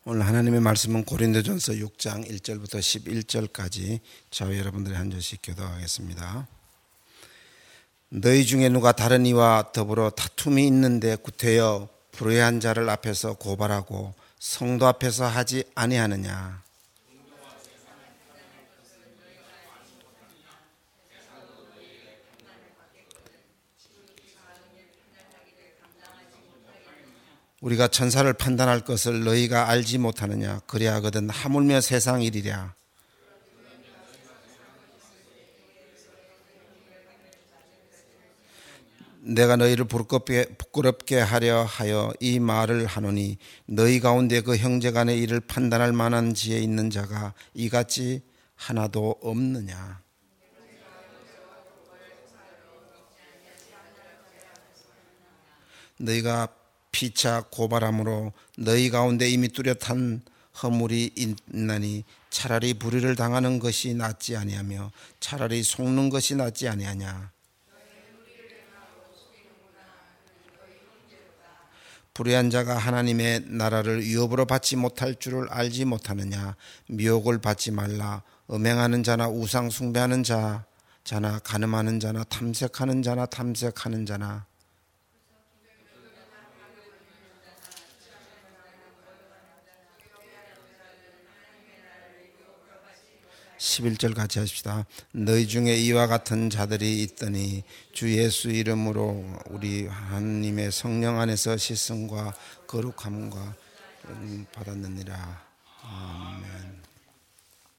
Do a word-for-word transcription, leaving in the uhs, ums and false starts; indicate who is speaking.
Speaker 1: 오늘 하나님의 말씀은 고린도전서 육 장 일 절부터 십일 절까지 저와 여러분들이 한 절씩 교도하겠습니다. 너희 중에 누가 다른 이와 더불어 다툼이 있는데 구태여 불의한 자를 앞에서 고발하고 성도 앞에서 하지 아니하느냐. 우리가 천사를 판단할 것을 너희가 알지 못하느냐. 그리하거든 하물며 세상 일이랴. 내가 너희를 부끄럽게, 부끄럽게 하려 하여 이 말을 하노니 너희 가운데 그 형제간의 일을 판단할 만한 지혜 있는 자가 이같이 하나도 없느냐. 너희가 피차 고발함으로 너희 가운데 이미 뚜렷한 허물이 있나니 차라리 불의를 당하는 것이 낫지 아니하며 차라리 속는 것이 낫지 아니하냐. 불의한 자가 하나님의 나라를 유업으로 받지 못할 줄을 알지 못하느냐. 미혹을 받지 말라. 음행하는 자나 우상 숭배하는 자, 자나 간음하는 자나 탐색하는 자나 탐색하는 자나 십일 절 같이 하십시다. 너희 중에 이와 같은 자들이 있더니 주 예수 이름으로 우리 하나님의 성령 안에서 씻음과 거룩함과 받았느니라. 아멘.